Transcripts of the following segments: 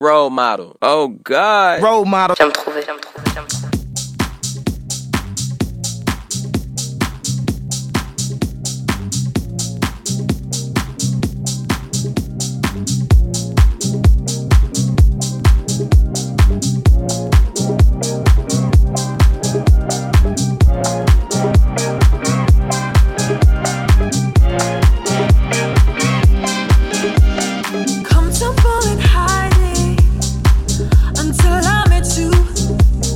Role model. Oh God. Role model. J'aime trouver, j'aime trouver, j'aime trouver. Comfortable in hiding until I met you.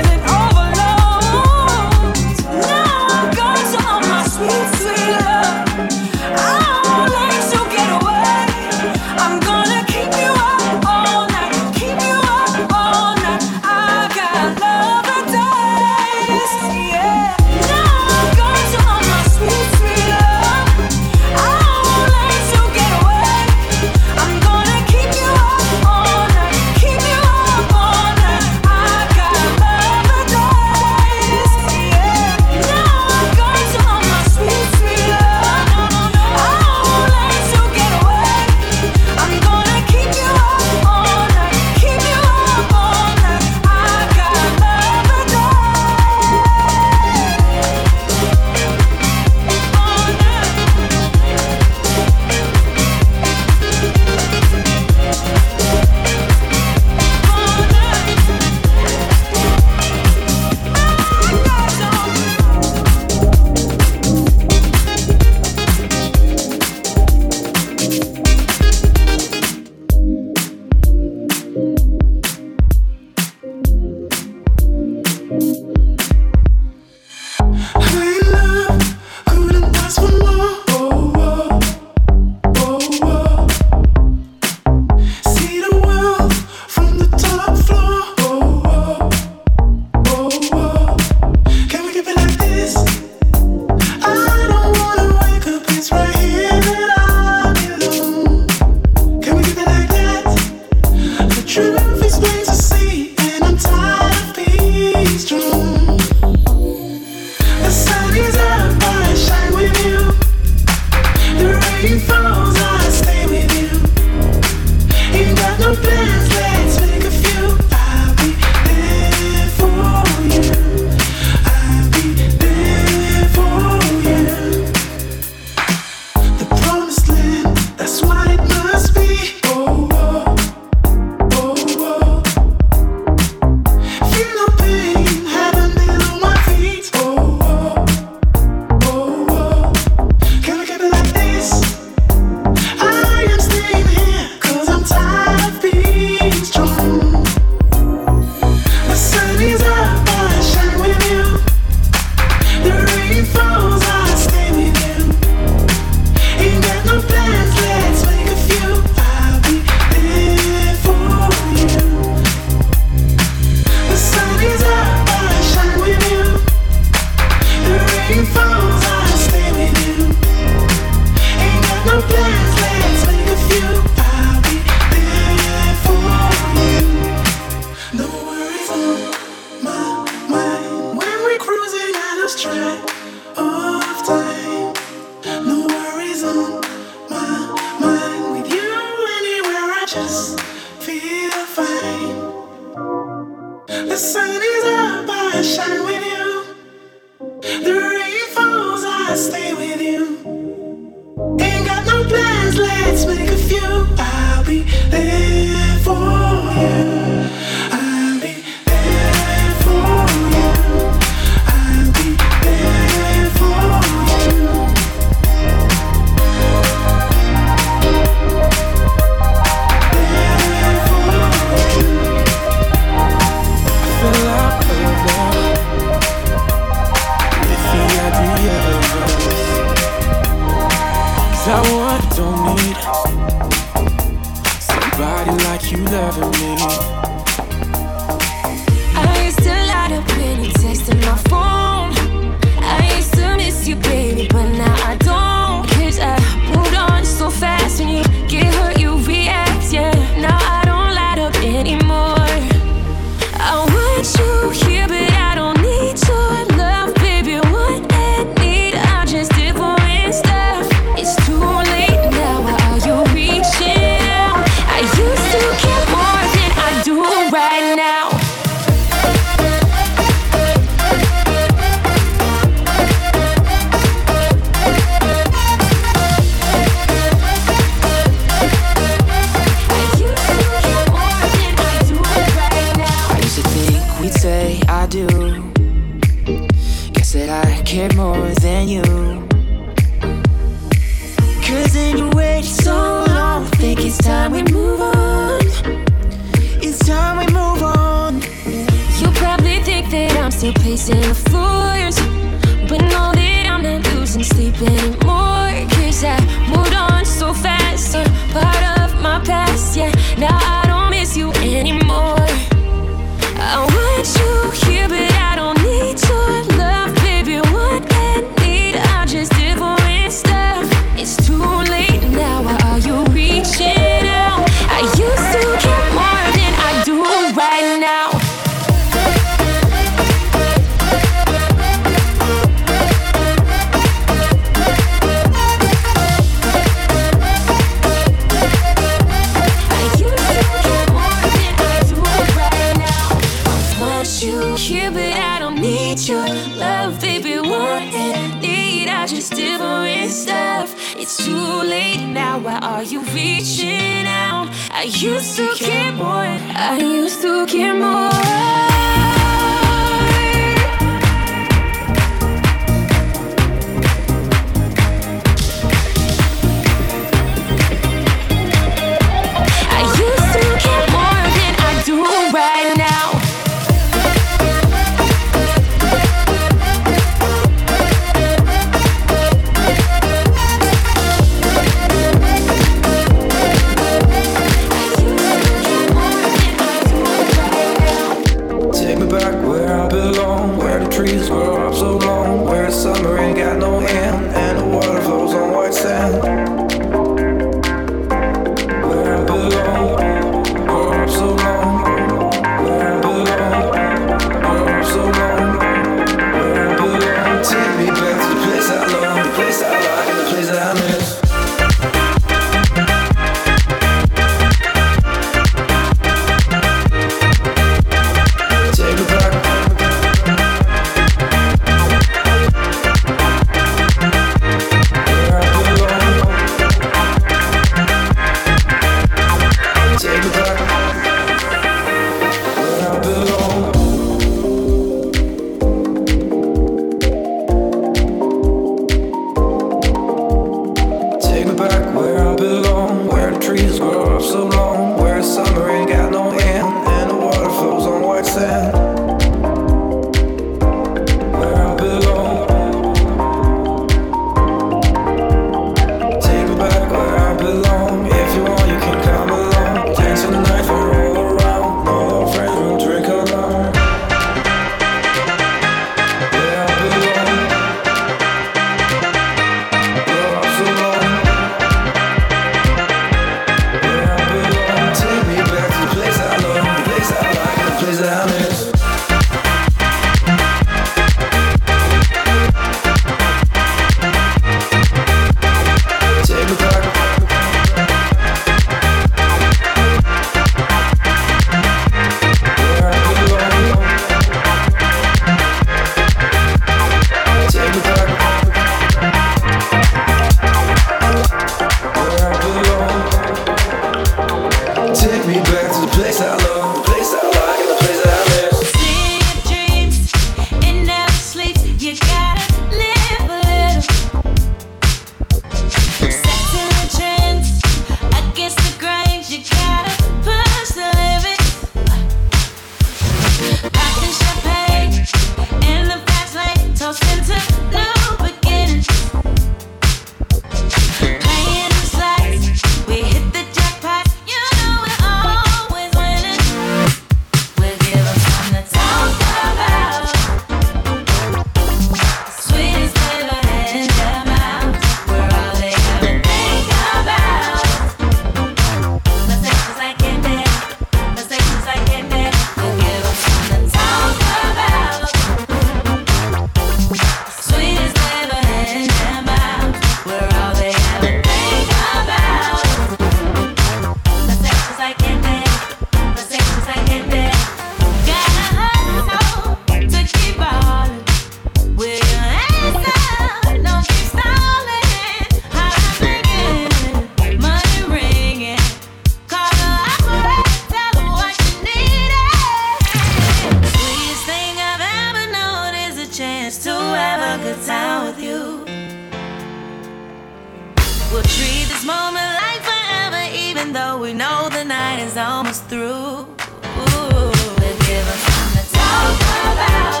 moment like forever, even though we know the night is almost through. We'll give us something to talk about.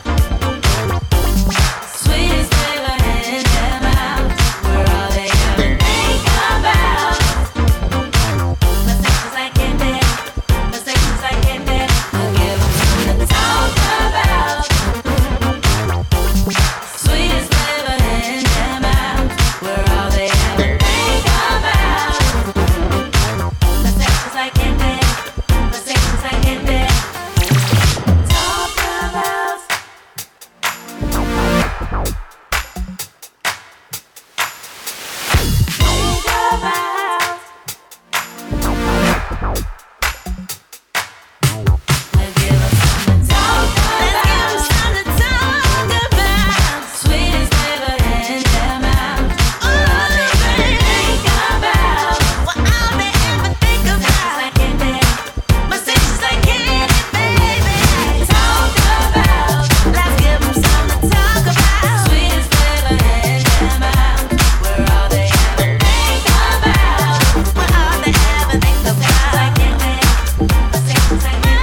Sweetest flavor in their mouth. We're all they ever think about. My sex is like candy. My sex is like candy. We'll give them something to talk about. Sweetest flavor in their mouth. We're all they ever think about. My sex is like candy. My sex is like candy. Talk about. Think about. We'll give them something to talk about. Let's give them something to talk about. Sweetest flavor in their mouth. We're all they ever think about. What all they ever think about. My sex is like candy, baby. Talk about. Let's give them something to talk about. Sweetest flavor in their mouth. We're all they ever think about. What all they ever think about. My sex is like candy.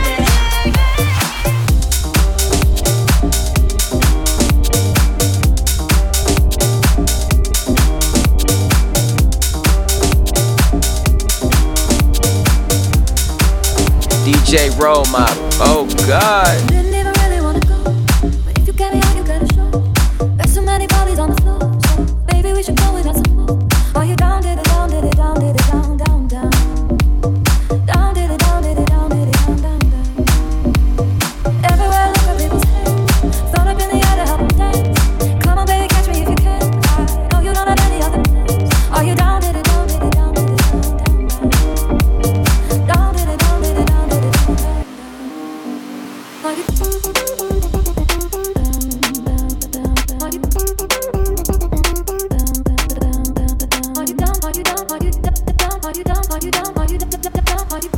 DJ Role Model. Oh God. Didn't even really wanna go, but if you get me out, you gotta show. There's so many bodies on the floor, so baby we should go and have some more. Are you down, did it down, did it down, did it down, down, down. Down, did it down, did it down, did it down, down, down. Everywhere I look at people's hands, thrown up in the air to help them dance. Come on, baby, catch me if you can. I know you don't have any other plans. Are you down, did it down, did it down, did it down, down, down. Down, did it down, did it down, did it down, down, down. Are you down, down, down, down. Are you down, down, down, down. Are you down, are you down, are you down, are you down, are you down, are you down, are you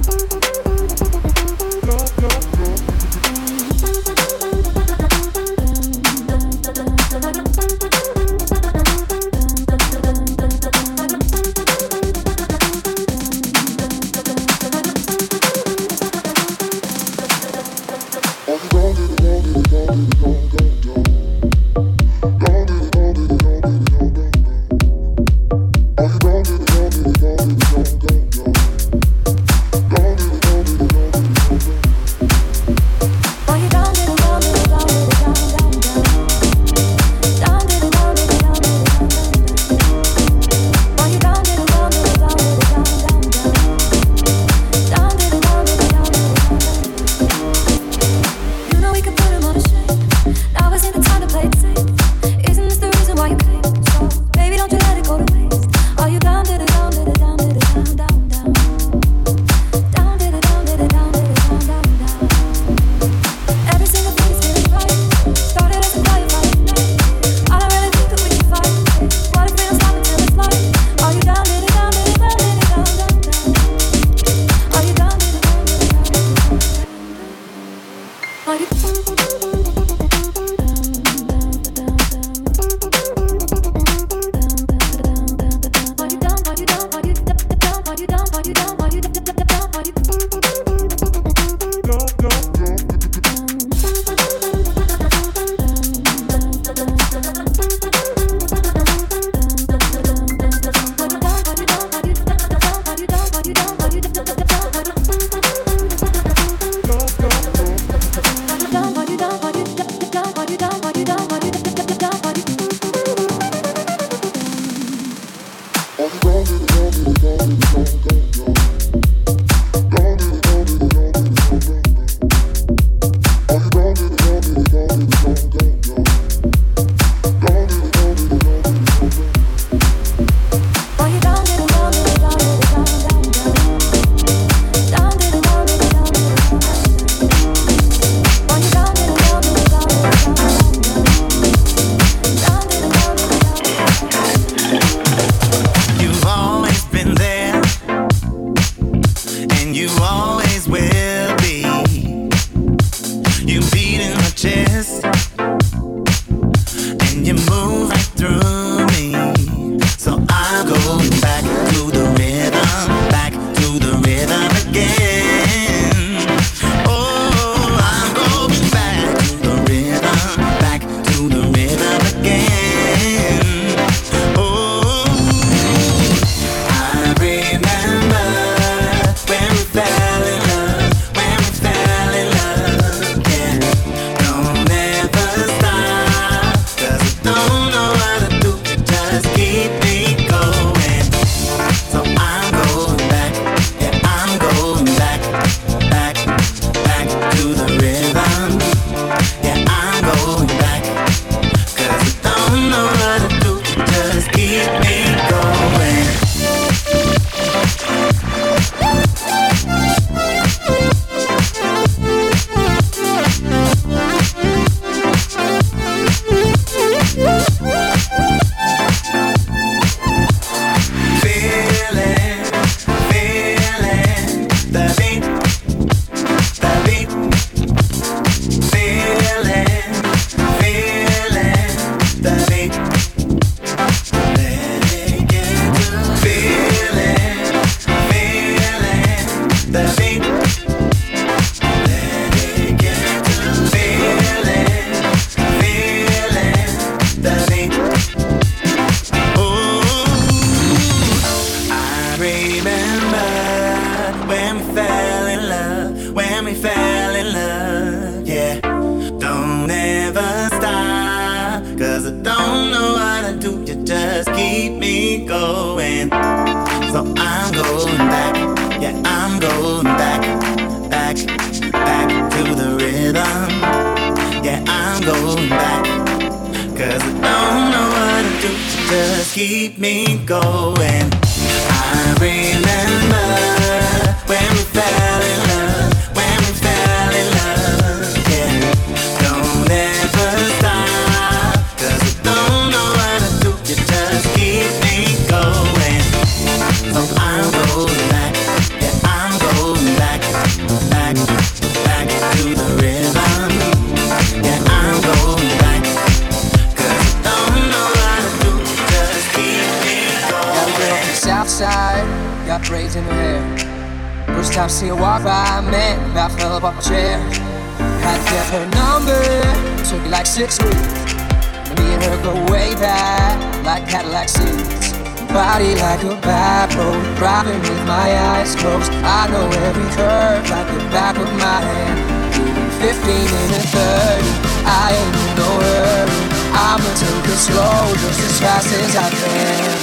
just keep me going. So I'm going back, yeah, I'm going back, back, back to the rhythm. Yeah, I'm going back, 'cause I don't know what to do to just keep me going. I remember when we fell in love, when we fell in love, yeah. Don't ever stop, 'cause I don't know what to do, you just keep me going. So I'm going back, yeah, I'm going back, back, back to the rhythm. Yeah, I'm going back, 'cause I don't know what to do, just keep me going. Southside, got braids in her hair. First time see her walk by, man, about fell up off my chair. Had to get her number, took it like 6 weeks. Me and her go way back, like Cadillac seats. Body like a back road, driving with my eyes closed. I know every curve like the back of my hand. Doing 15 in a 30, I ain't in no hurry. I'ma take it slow, just as fast as I can.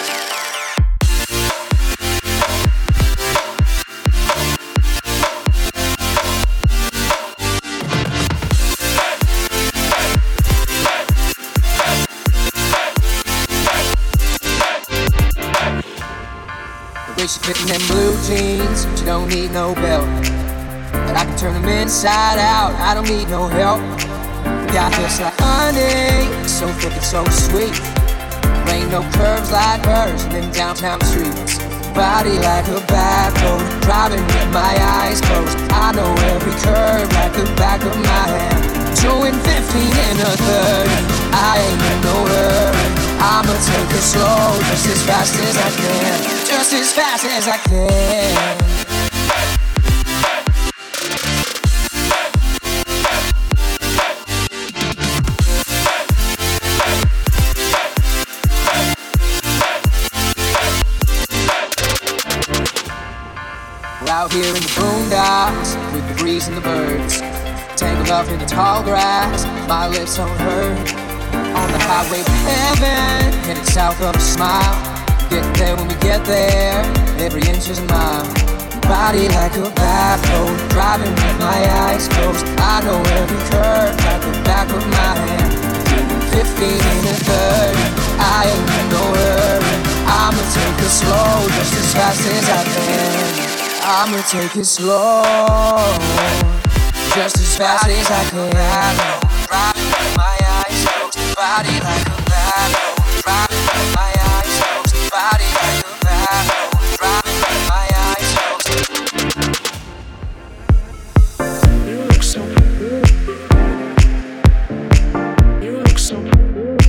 She fitting them blue jeans, she don't need no belt. But I can turn them inside out, I don't need no help. Got hips like honey, so thick and so sweet. There ain't no curves like hers in them downtown streets. Body like a back road, driving with my eyes closed. I know every curve like the back of my hand. Doing 15 in a 30, I ain't in no hurry. I'ma take it slow, just as fast as I can. Just as fast as I can. We're out here in the boondocks, with the breeze and the birds. Tangled up in the tall grass, my lips on her. On the highway to heaven, headed south of a smile. Get there when we get there, every inch is a mile. Body like a back road, driving with my eyes closed. I know every curve like the back of my hand. 15 in a 30, I ain't in no hurry. I'ma take it slow, just as fast as I can. I'ma take it slow, just as fast as I can. Driving with my eyes closed, body like a back road, driving with my eyes closed, body like a back road, driving with my eyes closed. You look so good. You look so good.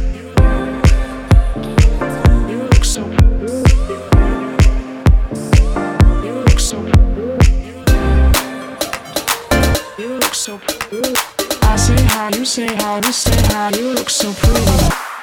You look so good. You look so good. You look so good. I say hi, you say hi, we say hi. You look so pretty.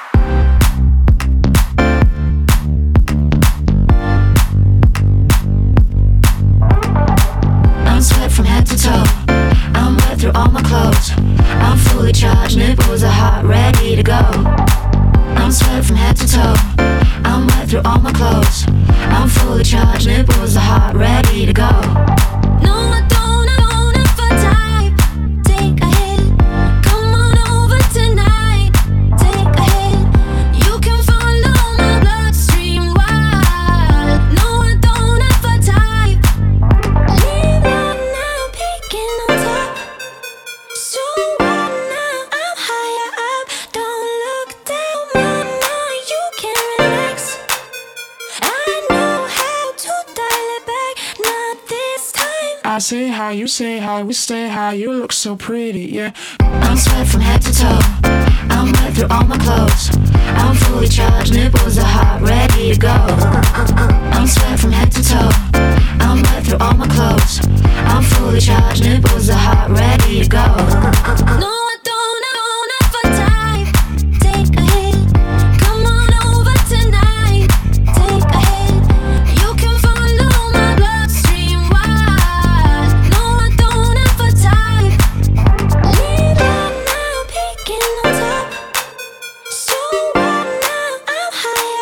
I'm sweat from head to toe. I'm wet through all my clothes. I'm fully charged, nipples are hot, ready to go. I'm sweat from head to toe. I'm wet through all my clothes. I'm fully charged, nipples are hot, ready to go. No, I don't have a type. Take a hit. Come on over tonight. Take a hit. You can follow my bloodstream wild. No, I don't have a type. Leave out now, peeking on top. So what now? I'm higher up. Don't look down, man. Now you can relax. I know how to dial it back. Not this time. I say hi, you say hi, we say hi. You look so pretty, yeah. I'm sweat from head to toe. I'm wet through all my clothes. I'm fully charged, nipples are hot, ready to go. I'm sweat from head to toe. I'm wet through all my clothes. I'm fully charged, nipples are hot, ready to go. No, I don't have a type. Take a hit. Come on over tonight. Take a hit. You can follow my bloodstream wild. No, I don't have a type. Leave out now, peeking on top. So what now? I'm higher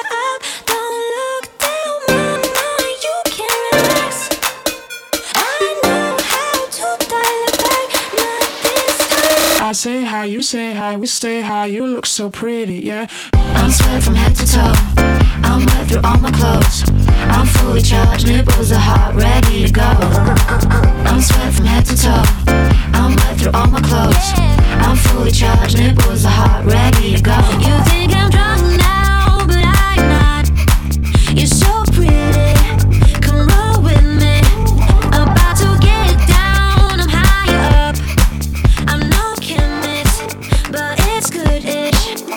high, you say high, we stay high. You look so pretty, yeah. I'm sweat from head to toe. I'm wet through all my clothes. I'm fully charged, nipples are hot, ready to go. I'm sweat from head to toe. I'm wet through all my clothes. I'm fully charged, nipples are hot, ready to go. You think I'm drunk now, but I'm not. You're so pretty, come roll with me. About to get down, I'm higher up. I'm no chemist, but it's good-ish.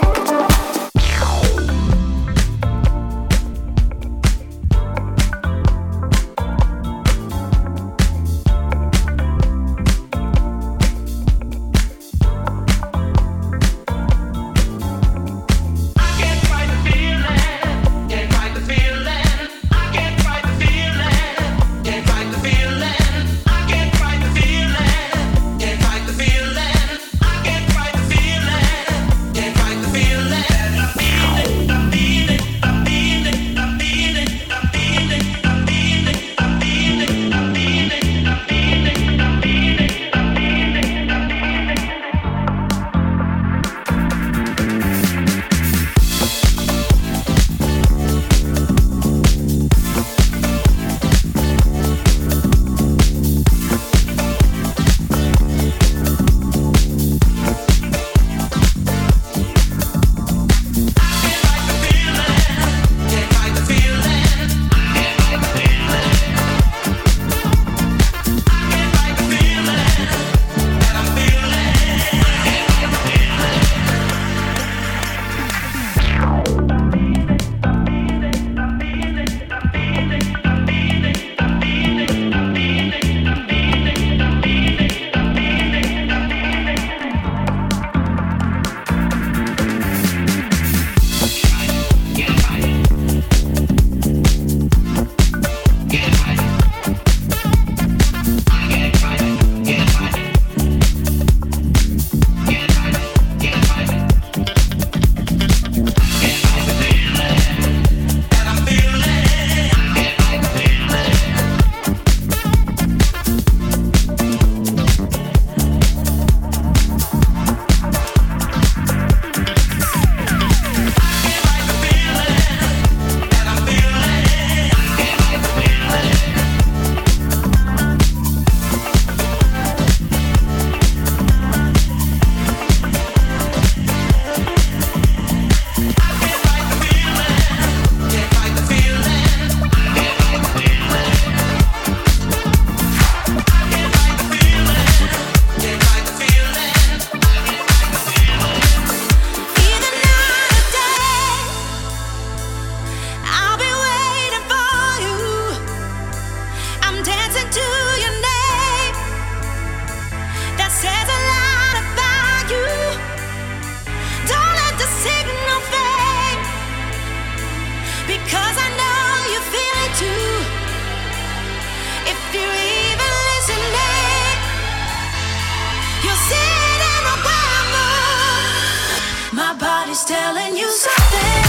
Body's telling you something,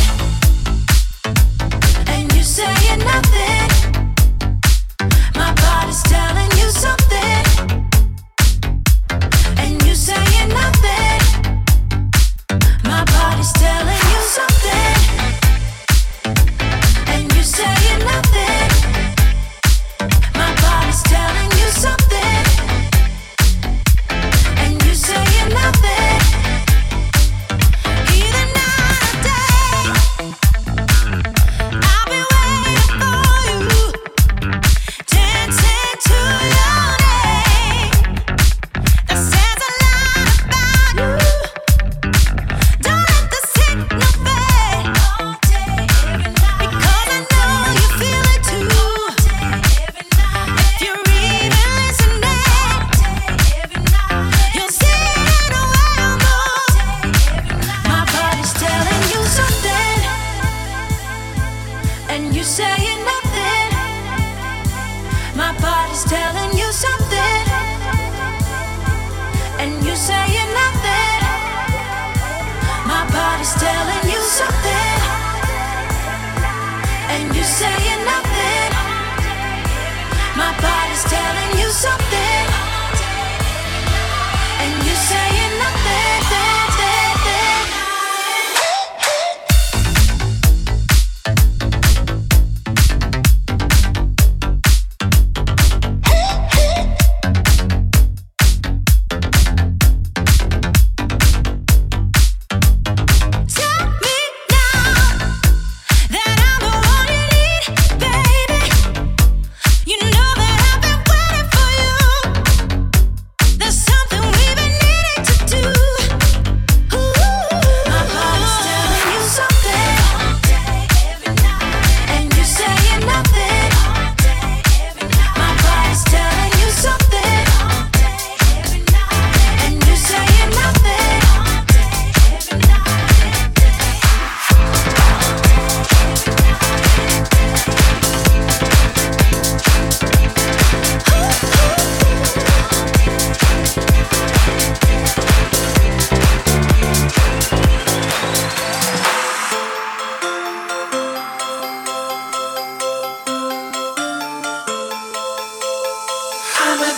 and you saying nothing. My body's telling you something, and you saying nothing. My body's telling you something, and you saying nothing. My body's telling you something, and you saying nothing. And you saying nothing. My body's telling you something, and you saying nothing. My body's telling you something, and you saying nothing. My body's telling you something, and you saying nothing.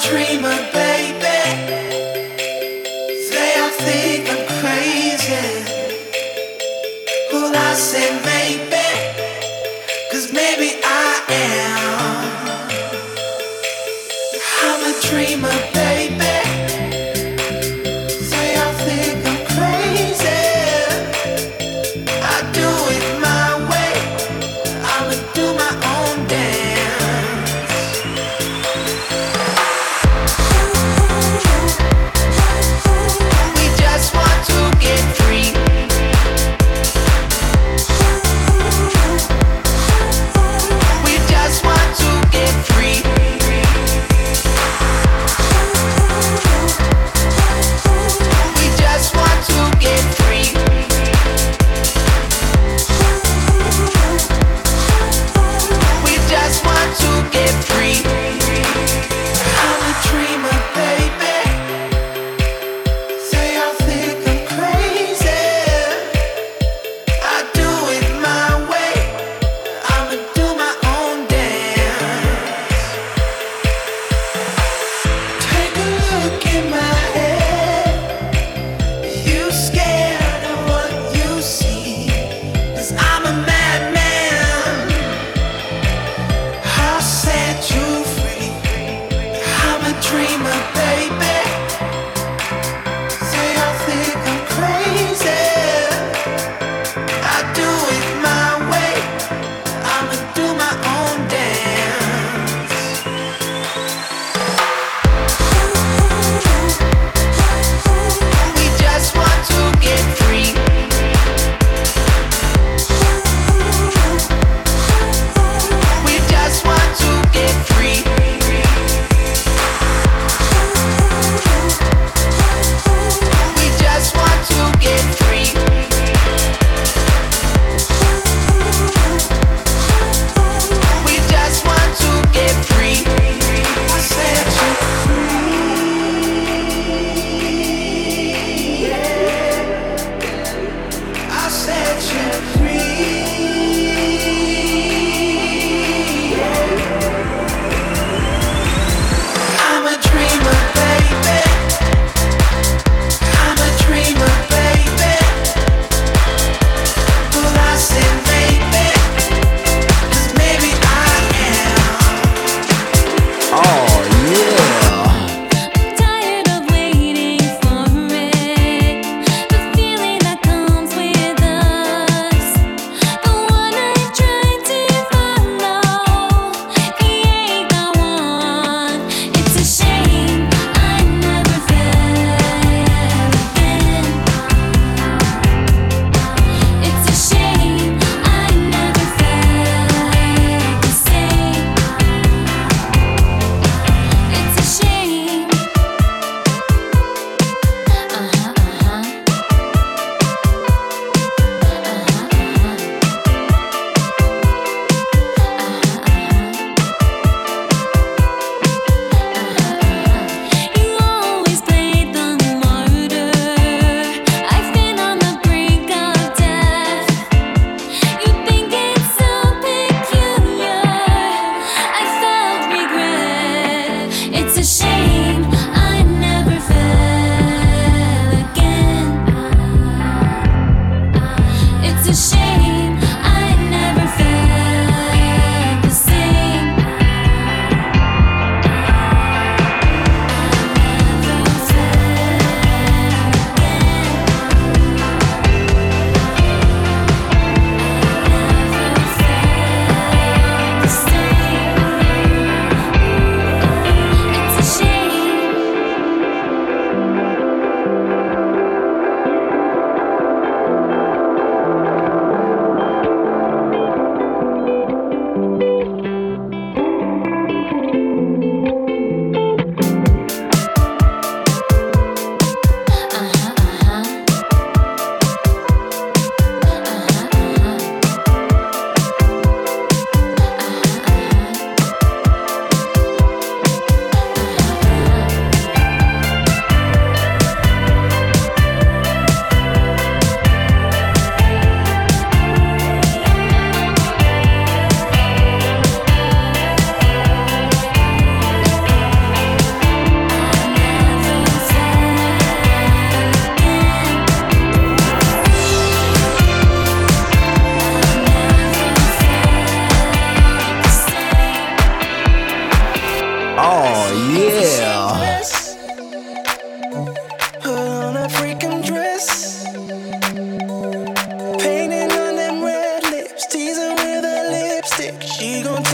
dreamer, baby. They all think I'm crazy. Well, I say maybe, 'cause maybe I am. I'm a dreamer, baby. They all think I'm crazy. I do it my way. I'ma do my own dance.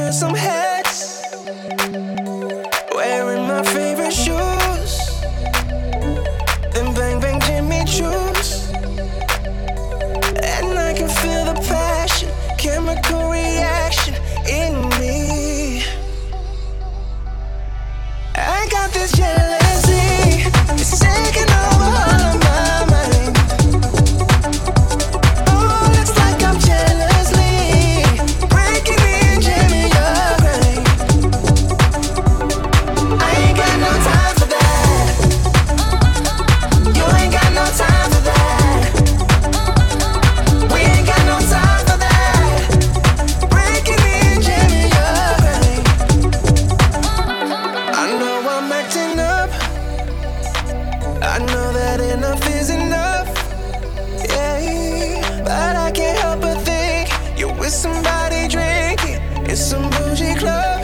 wearing some hats, wearing my favorite shoes, then bang bang Jimmy Choo's, and I can feel the passion, chemical reaction in me. I got this jealousy, it's taking over all of my mind. Oh, looks like I'm jealously breaking in, jamming your brain. I ain't got no time for that. You ain't got no time for that. We ain't got no time for that. Breaking in, jamming your brain. I know I'm acting up. I know that enough is enough. Yeah, but I can't help but think you're with somebody drinking in some bougie club.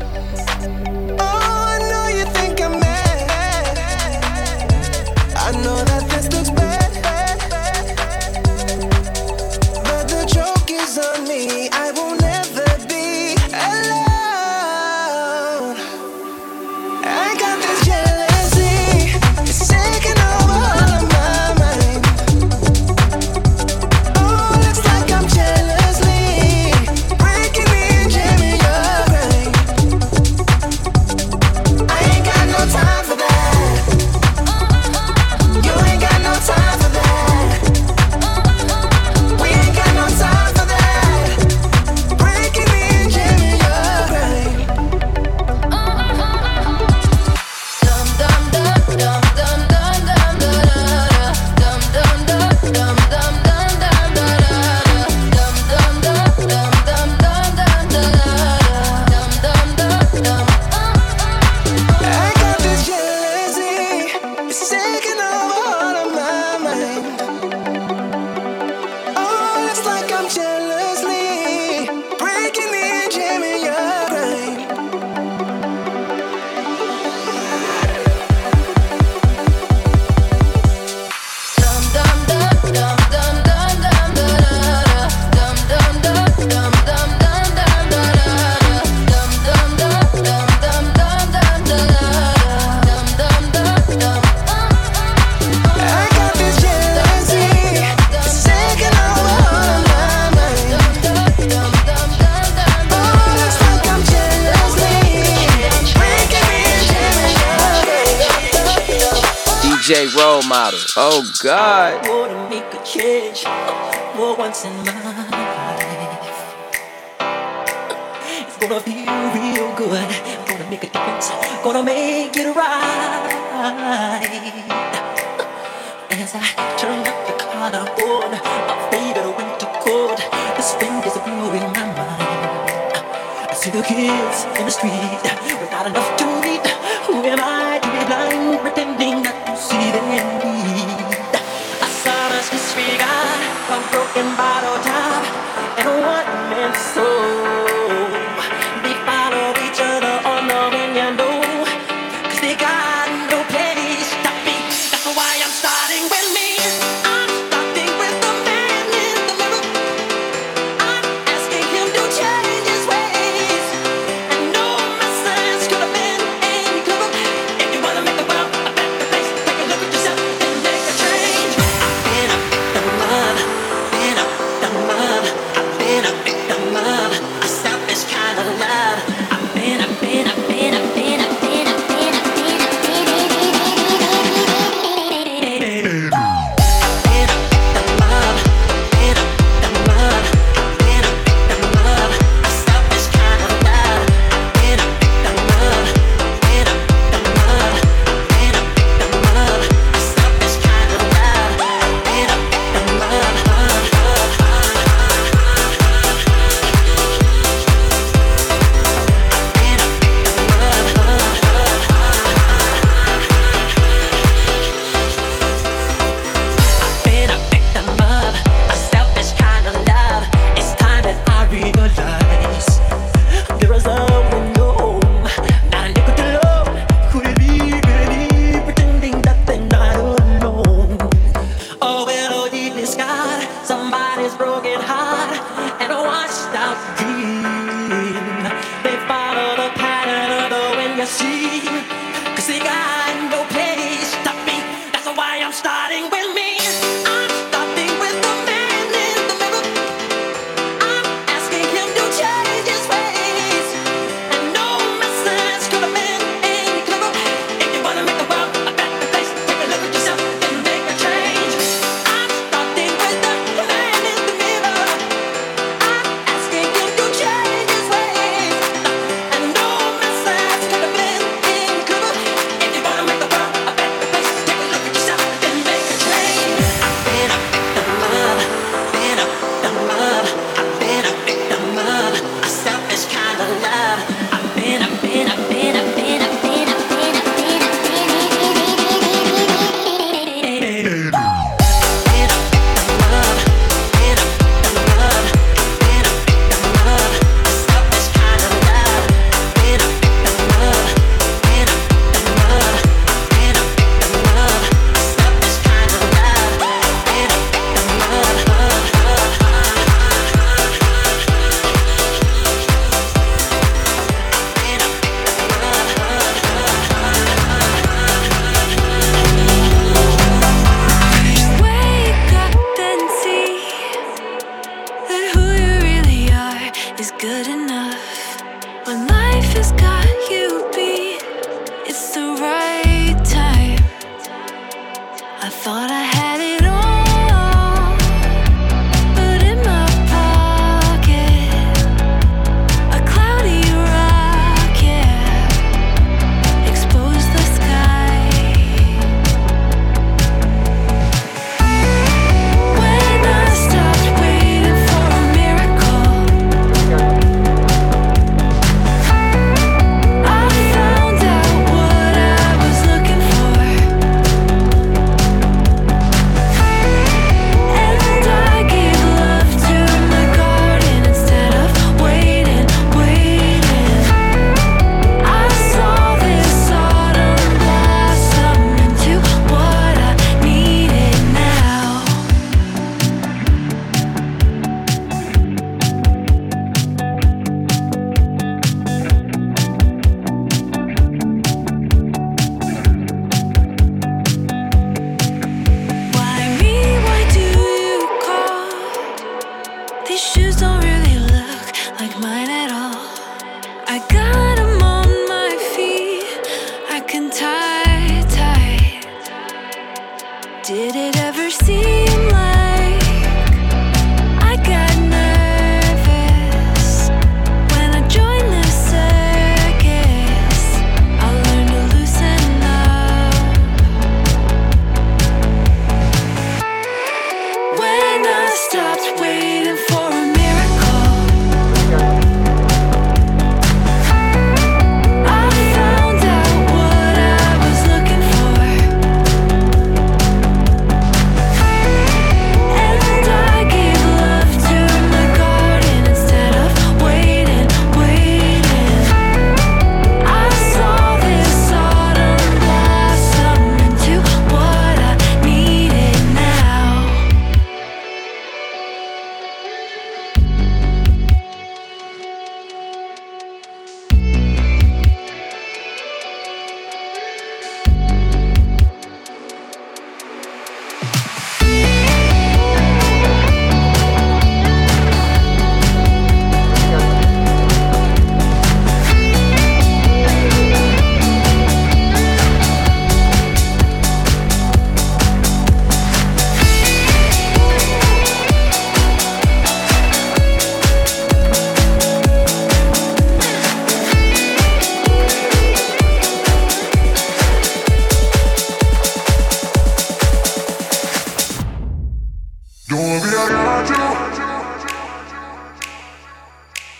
Oh, I know you think I'm mad. I know that this looks bad, but the joke is on me. I will never be alone. I got this jealousy, it's taking over all of my mind. Oh, looks like I'm jealously breaking in, jamming your brain. I ain't got no time for that. You ain't got no time for that. We ain't got no time for that. Breaking in, jamming your brain. I got this jealousy, it's taking over all of my mind. Oh, looks like I'm jealously breaking in, jamming your brain. I got this jealousy, it's taking over all of my mind. Oh, looks like I'm jealously breaking in, jamming your brain. DJ role model. Oh God. Wanna make a change for once in my life. It's gonna feel real good. Gonna make a difference. Gonna make it right. As I turn up the collar on my favorite winter coat, this wind is blowing my mind. I see the kids in the street without enough to eat. Who am I to be blind, pretending not to see their need? I saw us disregard a broken bottle top and a one-man soul. They follow each other on the window, 'cause they got no place to be. That's why I'm starting with me. I'm starting with the man in the mirror. I'm asking him to change his ways. And no message could have been any clearer. If you wanna make the world a better place, take a look at yourself and make a change. I've been a victim of, been a victim of, I've been a victim of. I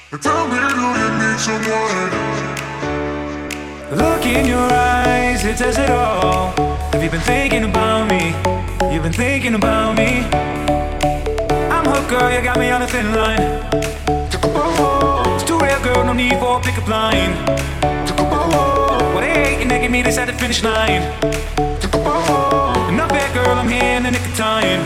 Tell me, do you need someone? Look in your eyes, it says it all. Have you been thinking about me? You've been thinking about me. I'm hooked, girl, you got me on a thin line. It's too real, girl, no need for a pickup line. What I hate, you're making me this at the finish line. Enough bad, girl, I'm here in the nick of time.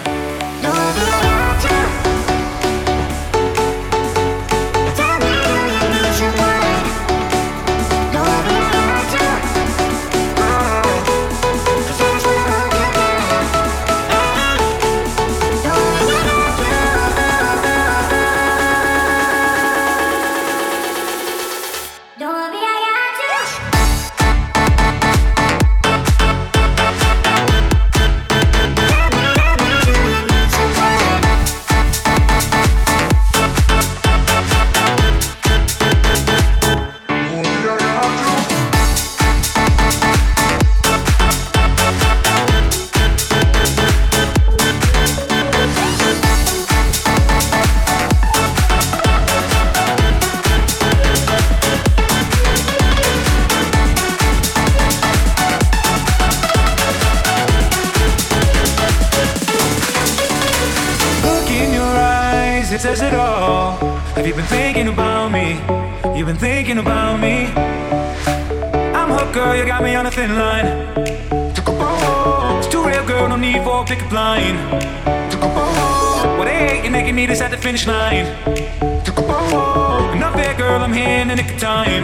It says it all. Have you been thinking about me? You've been thinking about me. I'm hooked, girl, you got me on a thin line. It's too real, girl, no need for a pickup line. What I hate, you're making me this at the finish line. Enough there, girl, I'm here in the nick of time.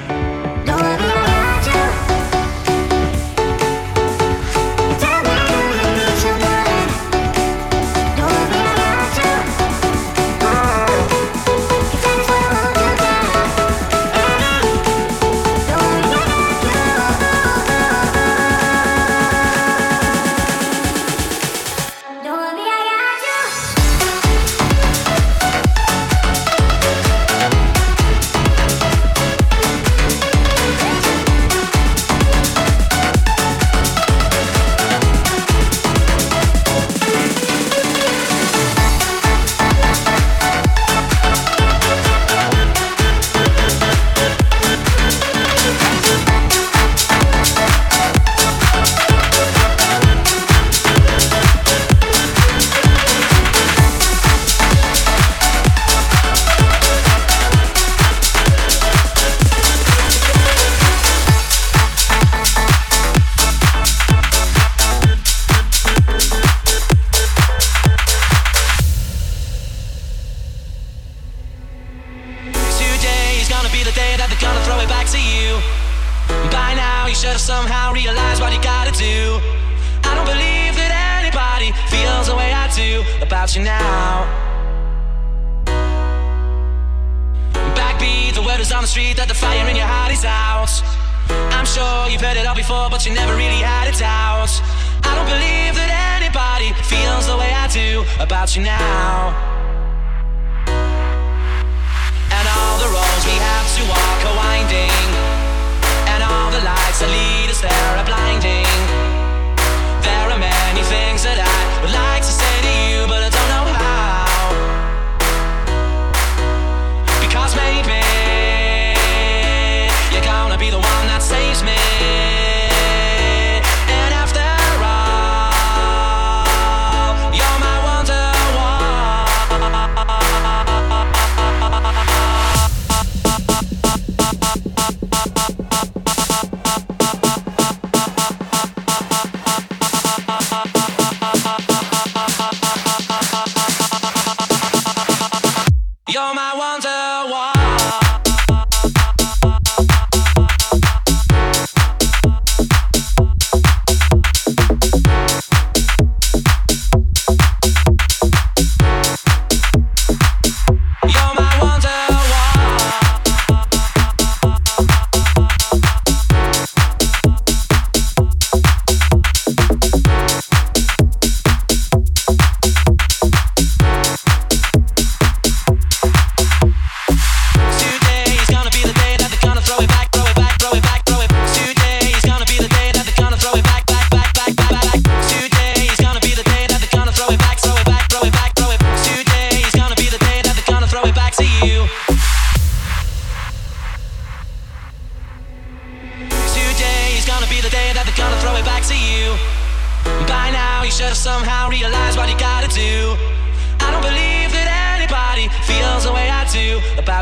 About you now, and all the roads we have to walk are winding, and all the lights that lead us there are blinding. There are many things that I would like to say to you, but I don't know how, because maybe you're gonna be the one that saves me. And after all, you're my wonder wall.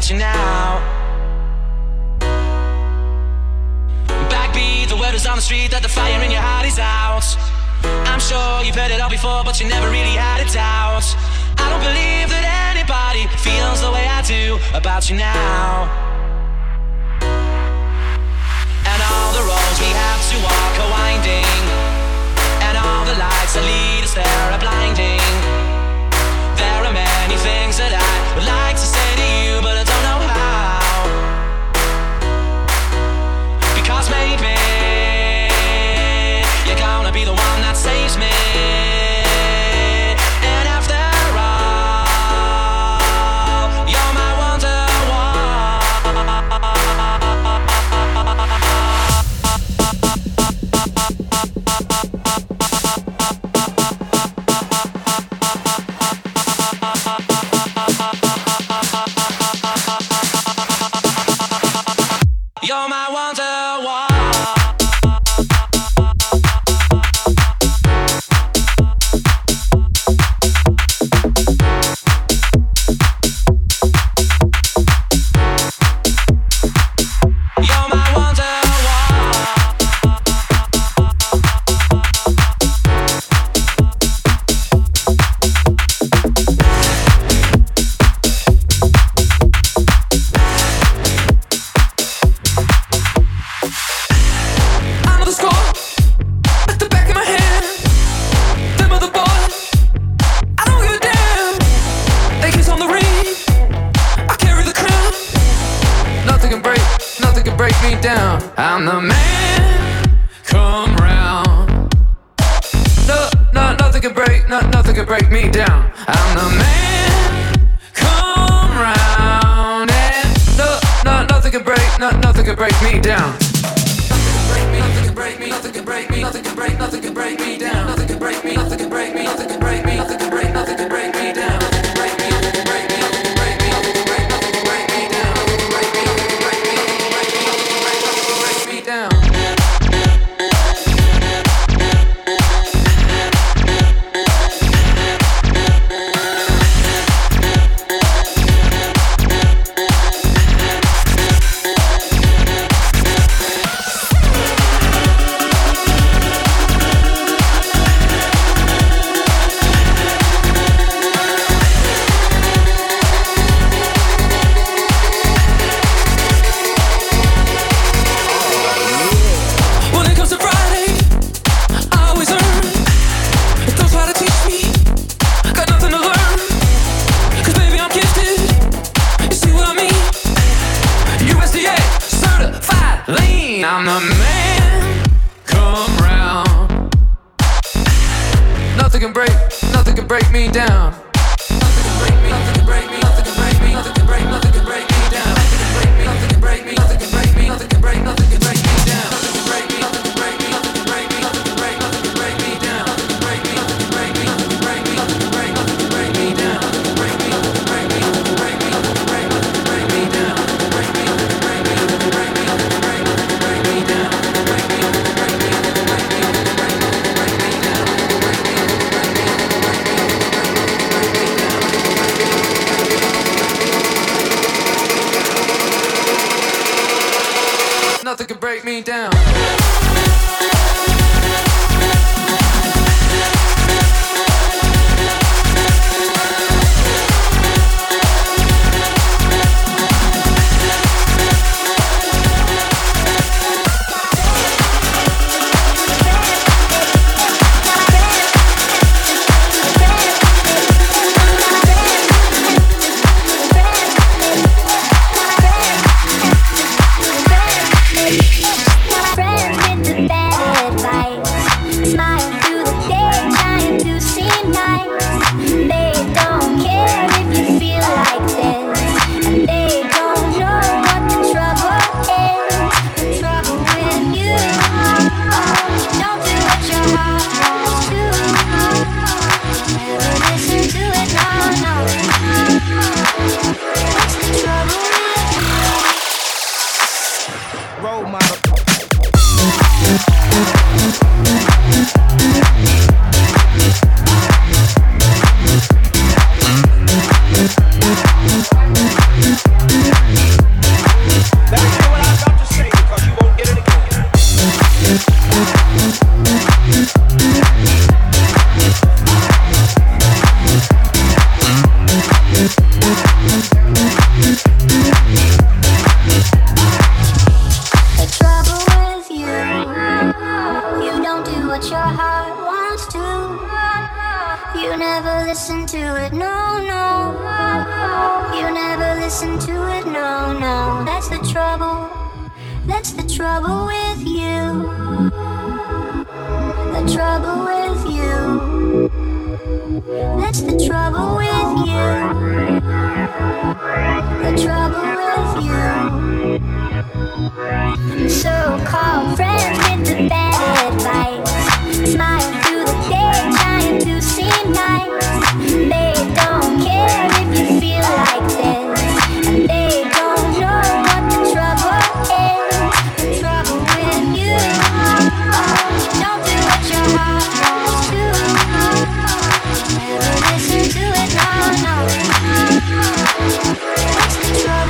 about you now. Backbeat, the word is on the street that the fire in your heart is out. I'm sure you've heard it all before, but you never really had a doubt. I don't believe that anybody feels the way I do about you now. And all the roads we have to walk are winding, and all the lights that lead us there are blinding. There are many things that I would like to say to you, but I don't know how. Because maybe you're gonna be the one that saves me. And after all, you're my You're my wonderwall. I'm the man, come round. Nothing can break me down. I'm the man, come round. And nothing can break me down. Nothing can break me, nothing can break me, nothing can break me down. Nothing can break me, nothing can break me, nothing can break me, nothing can break me down. Nothing can break me, nothing can break me, nothing can break me, nothing can break me, nothing can break me down. Nothing can break me, nothing can break me, nothing can break me, nothing can break me down. I'm the man, come round. Nothing can break me down. Nothing can break me, nothing can break me, nothing can break me, nothing can break me down. Nothing can break me, nothing can break me, nothing can break me, nothing can break me down. Nothing can break me, nothing can break me, nothing can break me, nothing can break me, nothing can break me down. Nothing can break me, nothing can break me, nothing can break me, nothing can break me down. Nothing can break me, nothing can break me, nothing can break me, nothing can break me down. Nothing can break me, nothing can break me, nothing can break me, nothing can break me, nothing can break me down. Nothing can break me down. Friend. listen to it, no, no. That's the trouble. That's the trouble with you. The trouble with you. That's the trouble with you. The trouble with you. So-called friends with the bad advice, smiling through the day, trying to seem nice. They don't care if you feel like this, and they don't know what the trouble is. The trouble with you. Don't do what your heart wants to. Never listen to it, no, no. What's the trouble?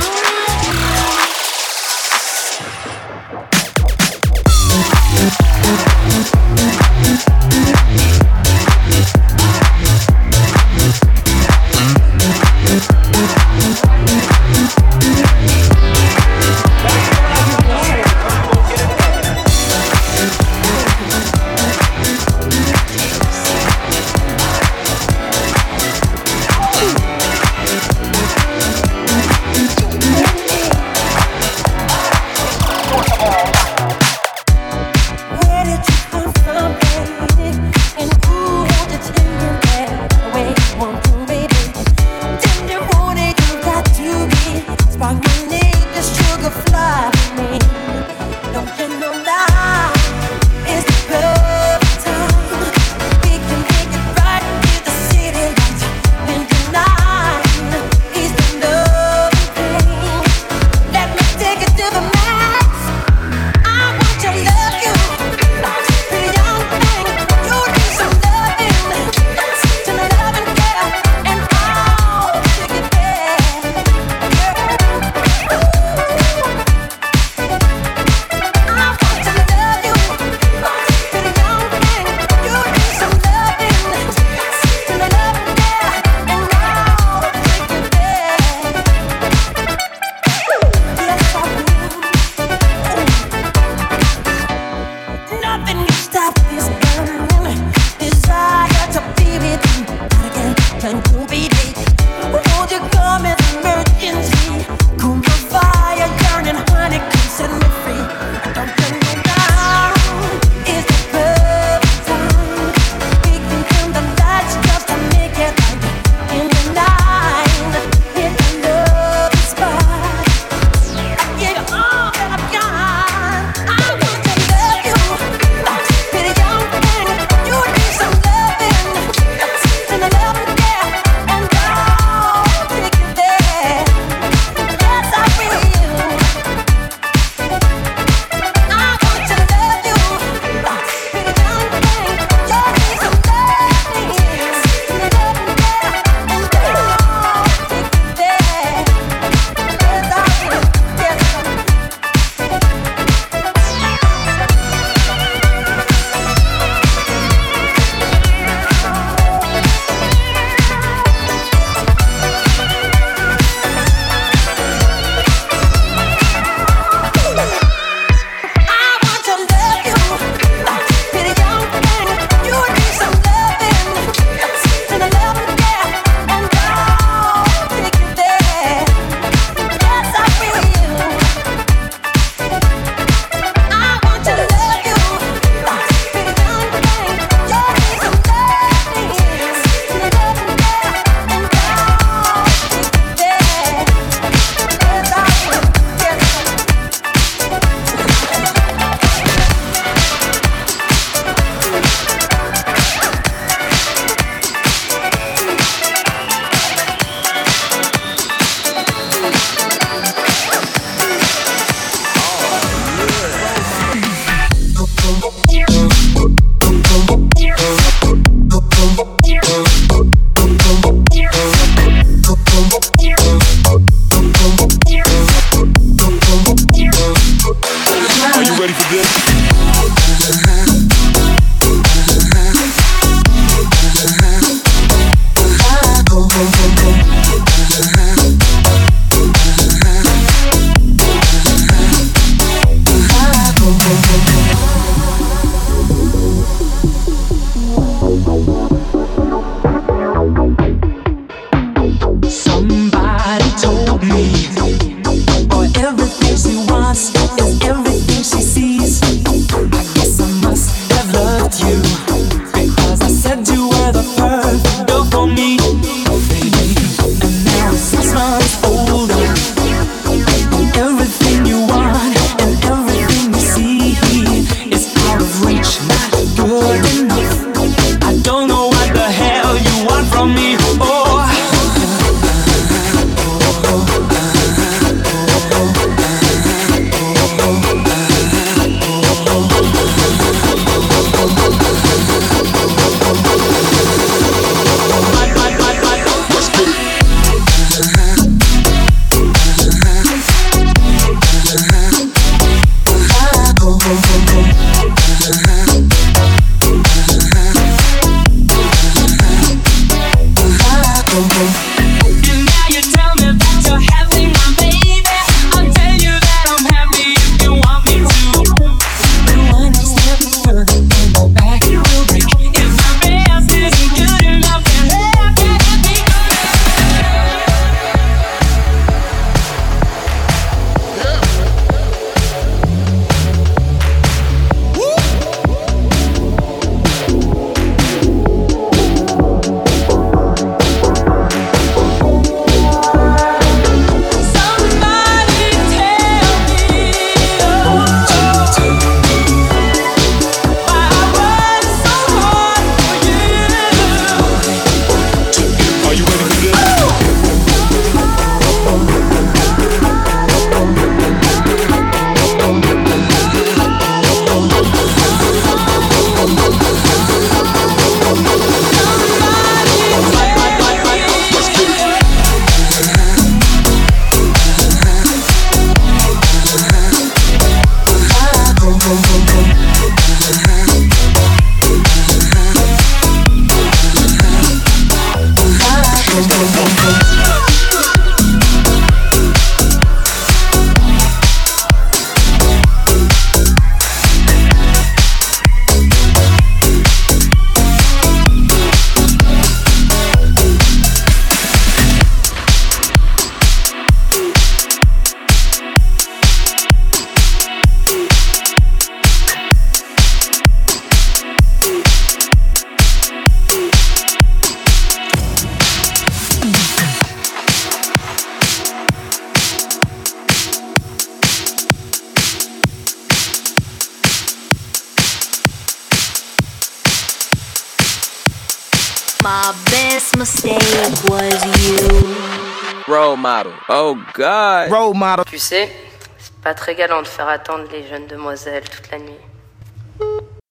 My best mistake was you. Role model. Oh God. Role model. Tu sais, c'est pas très galant de faire attendre les jeunes demoiselles toute la nuit.